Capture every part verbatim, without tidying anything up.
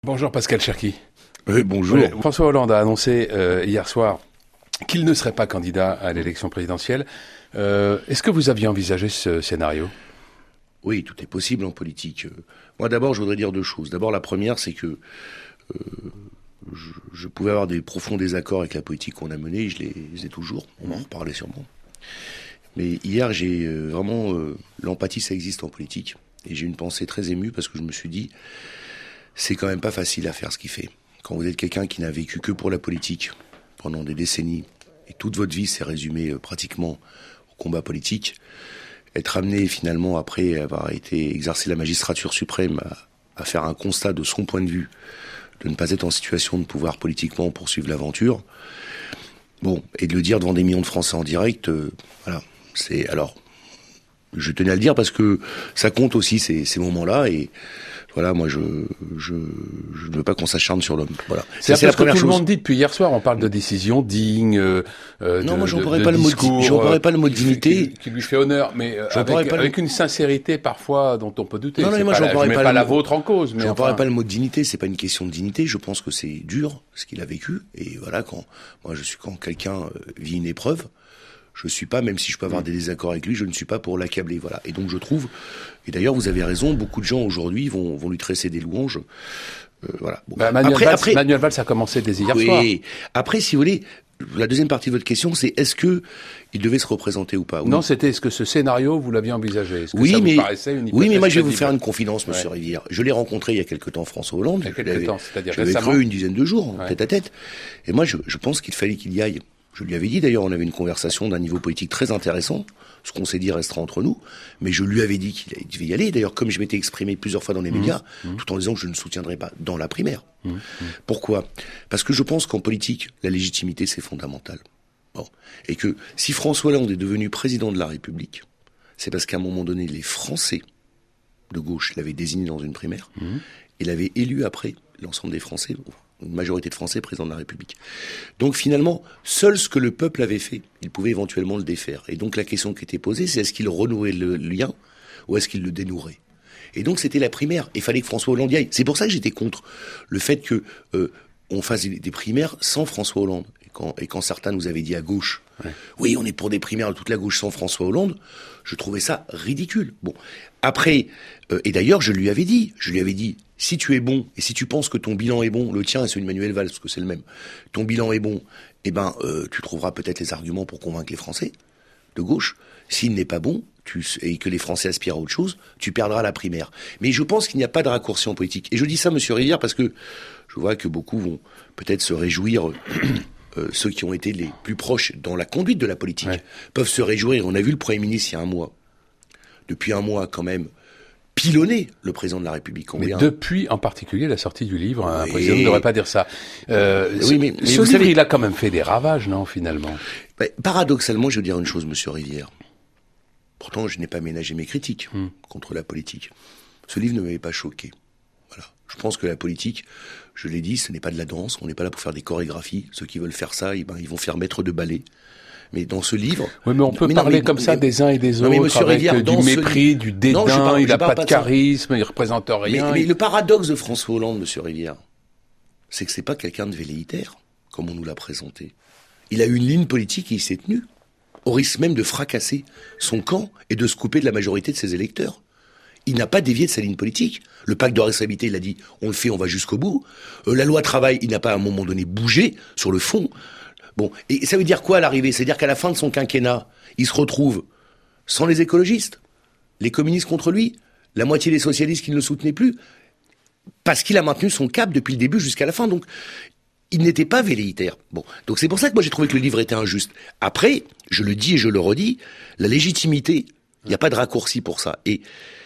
Bonjour Pascal Cherki. Oui, bonjour. Oui, François Hollande a annoncé euh, hier soir qu'il ne serait pas candidat à l'élection présidentielle. Euh, est-ce que vous aviez envisagé ce scénario ? Oui, tout est possible en politique. Moi, d'abord, je voudrais dire deux choses. D'abord, la première, c'est que euh, je, je pouvais avoir des profonds désaccords avec la politique qu'on a menée, je les, je les ai toujours, on va en reparler sûrement. Mais hier, j'ai euh, vraiment... Euh, l'empathie, ça existe en politique. Et j'ai une pensée très émue parce que je me suis dit, c'est quand même pas facile à faire ce qu'il fait. Quand vous êtes quelqu'un qui n'a vécu que pour la politique pendant des décennies, et toute votre vie s'est résumée euh, pratiquement au combat politique, être amené finalement, après avoir été exercé la magistrature suprême, à, à faire un constat de son point de vue, de ne pas être en situation de pouvoir politiquement poursuivre l'aventure, bon, et de le dire devant des millions de Français en direct, euh, voilà, c'est... Alors, je tenais à le dire parce que ça compte aussi ces, ces moments-là, et voilà, moi je je je ne veux pas qu'on s'acharne sur l'homme. Voilà. C'est, c'est la première chose. Tout le monde dit depuis hier soir, on parle de décision digne. Euh, non, de, moi j'emploierais de, pas, de le mot, j'emploierais pas le mot dignité. Qui, qui, qui lui fait honneur, mais euh, avec, pas avec le... une sincérité parfois dont on peut douter. Non, non, c'est moi pas j'emploierais la, je mets pas, pas le la mot, vôtre en cause. Mais j'emploierais enfin... pas le mot dignité. C'est pas une question de dignité. Je pense que c'est dur ce qu'il a vécu. Et voilà, quand moi je suis quand quelqu'un vit une épreuve. Je suis pas, même si je peux avoir des désaccords avec lui, je ne suis pas pour l'accabler, voilà. Et donc je trouve, et d'ailleurs vous avez raison, beaucoup de gens aujourd'hui vont, vont lui tresser des louanges, euh, voilà. Bon. Bah, Manuel, après, Valls, après, Manuel Valls a commencé dès hier oui, soir. Après, si vous voulez, la deuxième partie de votre question, c'est est-ce que il devait se représenter ou pas ? Oui. Non, c'était est-ce que ce scénario vous l'aviez envisagé ? Est-ce que oui, ça mais vous paraissait une oui, mais moi je vais crédible. vous faire une confidence, Monsieur ouais. Rivière. Je l'ai rencontré il y a quelque temps, François Hollande. Il y a quelque temps, c'est-à-dire je l'avais récemment. cru une dizaine de jours, ouais. tête à tête. Et moi, je, je pense qu'il fallait qu'il y aille. Je lui avais dit, d'ailleurs, on avait une conversation d'un niveau politique très intéressant. Ce qu'on s'est dit restera entre nous. Mais je lui avais dit qu'il devait y aller. D'ailleurs, comme je m'étais exprimé plusieurs fois dans les mmh, médias, mmh. tout en disant que je ne soutiendrais pas dans la primaire. Mmh, mmh. Pourquoi ? Parce que je pense qu'en politique, la légitimité, c'est fondamental. Bon. Et que si François Hollande est devenu président de la République, c'est parce qu'à un moment donné, les Français de gauche l'avaient désigné dans une primaire mmh. et l'avaient élu après l'ensemble des Français, une majorité de Français président de la République. Donc finalement, seul ce que le peuple avait fait, il pouvait éventuellement le défaire. Et donc la question qui était posée, c'est est-ce qu'il renouait le lien ou est-ce qu'il le dénouerait ? Et donc c'était la primaire. Il fallait que François Hollande y aille. C'est pour ça que j'étais contre le fait que euh, on fasse des primaires sans François Hollande. Et quand, et quand certains nous avaient dit à gauche, ouais. oui, on est pour des primaires de toute la gauche sans François Hollande, je trouvais ça ridicule. Bon, après, euh, et d'ailleurs je lui avais dit, je lui avais dit, si tu es bon, et si tu penses que ton bilan est bon, le tien et celui de Manuel Valls, parce que c'est le même, ton bilan est bon, eh ben, euh, tu trouveras peut-être les arguments pour convaincre les Français de gauche. S'il n'est pas bon, tu, et que les Français aspirent à autre chose, tu perdras la primaire. Mais je pense qu'il n'y a pas de raccourci en politique. Et je dis ça, Monsieur Rivière, parce que je vois que beaucoup vont peut-être se réjouir, euh, ceux qui ont été les plus proches dans la conduite de la politique, ouais. peuvent se réjouir. On a vu le Premier ministre il y a un mois. Depuis un mois, quand même, pilonner le président de la République. Mais depuis, en particulier, la sortie du livre, un oui. président ne devrait pas dire ça. Euh, oui, mais, mais ce vous livre, savez, il a quand même fait des ravages, non, finalement. Bah, paradoxalement, je veux dire une chose, Monsieur Rivière. Pourtant, je n'ai pas ménagé mes critiques hmm. contre la politique. Ce livre ne m'avait pas choqué. Voilà. Je pense que la politique, je l'ai dit, ce n'est pas de la danse. On n'est pas là pour faire des chorégraphies. Ceux qui veulent faire ça, eh ben, ils vont faire maître de ballet. Mais dans ce livre... Oui, mais on peut mais parler non, mais, comme mais, ça des uns et des autres, non, avec Rivière, du mépris, livre, du dédain, non, parle, il n'a pas de charisme, il ne représente rien. Mais, mais il... le paradoxe de François Hollande, Monsieur Rivière, c'est que c'est pas quelqu'un de velléitaire, comme on nous l'a présenté. Il a une ligne politique et il s'est tenu, au risque même de fracasser son camp et de se couper de la majorité de ses électeurs. Il n'a pas dévié de sa ligne politique. Le pacte de responsabilité, il a dit, on le fait, on va jusqu'au bout. Euh, la loi travail, il n'a pas à un moment donné bougé sur le fond. Bon, et ça veut dire quoi à l'arrivée ? C'est-à-dire qu'à la fin de son quinquennat, il se retrouve sans les écologistes, les communistes contre lui, la moitié des socialistes qui ne le soutenaient plus, parce qu'il a maintenu son cap depuis le début jusqu'à la fin. Donc, il n'était pas velléitaire. Bon, donc c'est pour ça que moi j'ai trouvé que le livre était injuste. Après, je le dis et je le redis, la légitimité, il n'y a pas de raccourci pour ça. Et,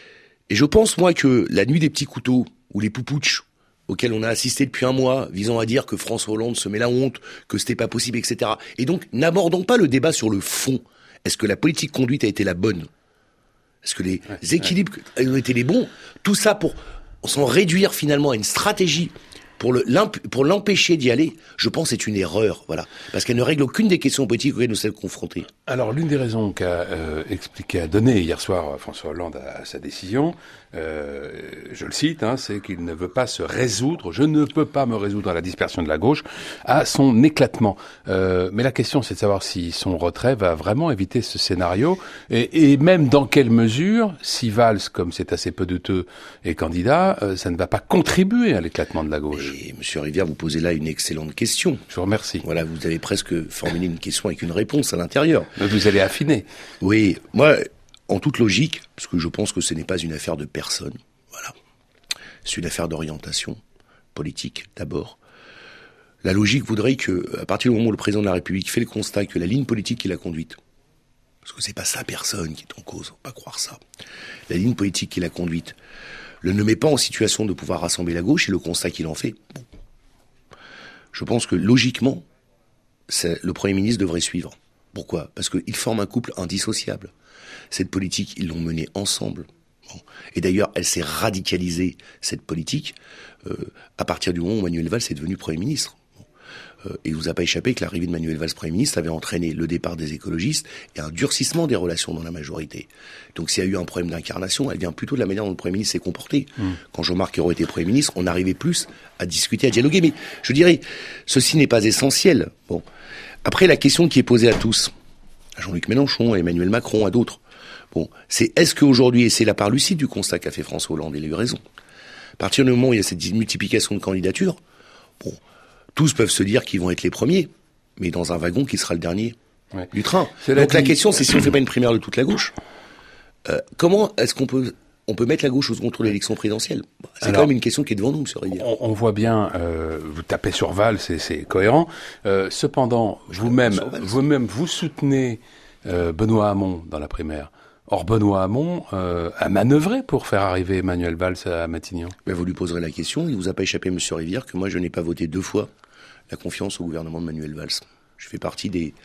et je pense, moi, que la nuit des petits couteaux, ou les poupouches, auquel on a assisté depuis un mois, visant à dire que François Hollande se met la honte, que c'était pas possible, et cetera. Et donc, n'abordons pas le débat sur le fond. Est-ce que la politique conduite a été la bonne ? Est-ce que les ouais, équilibres ouais. ont été les bons ? Tout ça pour s'en réduire finalement à une stratégie pour le pour l'empêcher d'y aller, je pense c'est une erreur, voilà, parce qu'elle ne règle aucune des questions politiques auxquelles nous sommes confrontés. Alors l'une des raisons qu'a euh, expliqué, a donné hier soir François Hollande à, à sa décision, euh, je le cite, hein, c'est qu'il ne veut pas se résoudre, je ne peux pas me résoudre à la dispersion de la gauche, à son éclatement. Euh, mais la question c'est de savoir si son retrait va vraiment éviter ce scénario, et, et même dans quelle mesure, si Valls, comme c'est assez peu douteux, est candidat, euh, ça ne va pas contribuer à l'éclatement de la gauche. Et Monsieur Rivière, vous posez là une excellente question. Je vous remercie. Voilà, vous avez presque formulé une question avec une réponse à l'intérieur. Mais vous allez affiner. Oui, moi, en toute logique, parce que je pense que ce n'est pas une affaire de personne, voilà. C'est une affaire d'orientation politique, d'abord. La logique voudrait que, à partir du moment où le président de la République fait le constat que la ligne politique qu'il a conduite, parce que c'est pas sa personne qui est en cause, faut pas croire ça, la ligne politique qu'il a conduite, le ne met pas en situation de pouvoir rassembler la gauche, et le constat qu'il en fait, bon. Je pense que, logiquement, c'est, le Premier ministre devrait suivre. Pourquoi ? Parce qu'ils forment un couple indissociable. Cette politique, ils l'ont menée ensemble. Bon. Et d'ailleurs, elle s'est radicalisée, cette politique, euh, à partir du moment où Manuel Valls est devenu Premier ministre. Et il ne vous a pas échappé que l'arrivée de Manuel Valls Premier ministre avait entraîné le départ des écologistes et un durcissement des relations dans la majorité. Donc s'il y a eu un problème d'incarnation, elle vient plutôt de la manière dont le Premier ministre s'est comporté. Mmh. Quand Jean-Marc Ayrault était Premier ministre, on arrivait plus à discuter, à dialoguer. Mais je dirais, ceci n'est pas essentiel. Bon. Après, la question qui est posée à tous, à Jean-Luc Mélenchon, à Emmanuel Macron, à d'autres, bon, c'est est-ce qu'aujourd'hui, et c'est la part lucide du constat qu'a fait François Hollande, il a eu raison, à partir du moment où il y a cette multiplication de candidatures, bon, tous peuvent se dire qu'ils vont être les premiers, mais dans un wagon qui sera le dernier ouais. du train. Cela Donc dit... la question, c'est si on ne fait pas une primaire de toute la gauche, euh, comment est-ce qu'on peut on peut mettre la gauche au second tour de l'élection présidentielle ? C'est Alors, quand même une question qui est devant nous, monsieur Rivière. On, on voit bien, euh, vous tapez sur Valls, c'est, c'est cohérent. Euh, cependant, vous-même, vous-même, vous soutenez euh, Benoît Hamon dans la primaire. Or, Benoît Hamon euh, a manœuvré pour faire arriver Manuel Valls à Matignon. Ben, vous lui poserez la question. Il ne vous a pas échappé, monsieur Rivière, que moi, je n'ai pas voté deux fois la confiance au gouvernement de Manuel Valls. Je fais partie des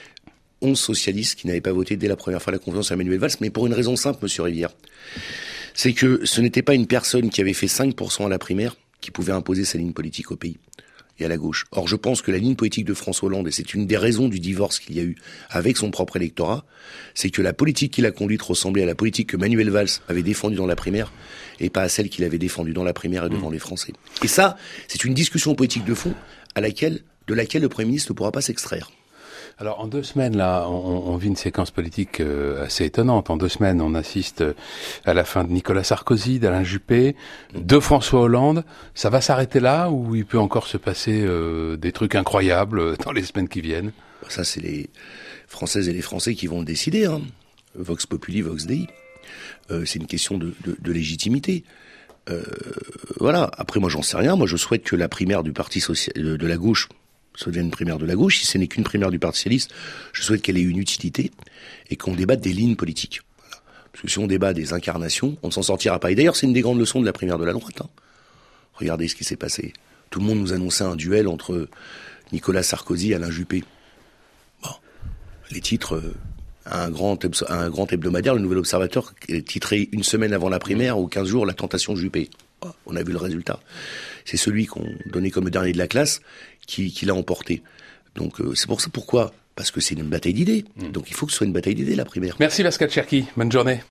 onze socialistes qui n'avaient pas voté dès la première fois la confiance à Manuel Valls, mais pour une raison simple, monsieur Rivière. C'est que ce n'était pas une personne qui avait fait cinq pour cent à la primaire qui pouvait imposer sa ligne politique au pays et à la gauche. Or, je pense que la ligne politique de François Hollande, et c'est une des raisons du divorce qu'il y a eu avec son propre électorat, c'est que la politique qu'il a conduite ressemblait à la politique que Manuel Valls avait défendue dans la primaire et pas à celle qu'il avait défendue dans la primaire et devant mmh. les Français. Et ça, c'est une discussion politique de fond à laquelle, de laquelle le Premier ministre ne pourra pas s'extraire. Alors, en deux semaines, là, on, on vit une séquence politique euh, assez étonnante. En deux semaines, on assiste à la fin de Nicolas Sarkozy, d'Alain Juppé, de François Hollande. Ça va s'arrêter là ou il peut encore se passer euh, des trucs incroyables dans les semaines qui viennent ? Ça, c'est les Françaises et les Français qui vont le décider. Hein. Vox Populi, Vox Dei. Euh, c'est une question de, de, de légitimité. Euh, voilà. Après, moi, j'en sais rien. Moi, je souhaite que la primaire du Parti social, de, de la gauche ça devient une primaire de la gauche. Si ce n'est qu'une primaire du Parti socialiste, je souhaite qu'elle ait une utilité et qu'on débatte des lignes politiques. Voilà. Parce que si on débat des incarnations, on ne s'en sortira pas. Et d'ailleurs, c'est une des grandes leçons de la primaire de la droite. Hein. Regardez ce qui s'est passé. Tout le monde nous annonçait un duel entre Nicolas Sarkozy et Alain Juppé. Bon, les titres, euh, un grand, un grand hebdomadaire, le Nouvel Observateur, titré une semaine avant la primaire ou quinze jours, la tentation Juppé. Oh, on a vu le résultat. C'est celui qu'on donnait comme le dernier de la classe qui, qui l'a emporté. Donc euh, c'est pour ça. Pourquoi ? Parce que c'est une bataille d'idées. Mmh. Donc il faut que ce soit une bataille d'idées, la primaire. Merci Pascal Cherki. Bonne journée.